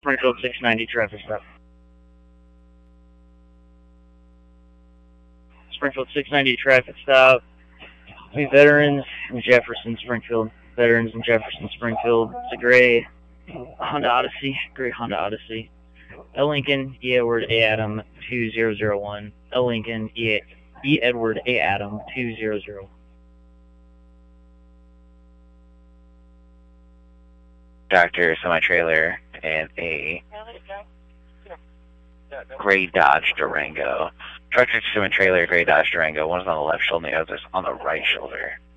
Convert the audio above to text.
Springfield 690 traffic stop. Springfield 690 traffic stop. Between Veterans and Jefferson Springfield. Veterans and Jefferson Springfield. It's a gray Honda Odyssey. Gray Honda Odyssey. L. Lincoln, E. Edward, A. Adam, 2001. L. Lincoln, E. Edward, A. Adam, 200. Tractor, semi-trailer, and a gray Dodge Durango. Tractor, semi-trailer, gray Dodge Durango. One's on the left shoulder, the other's on the right shoulder.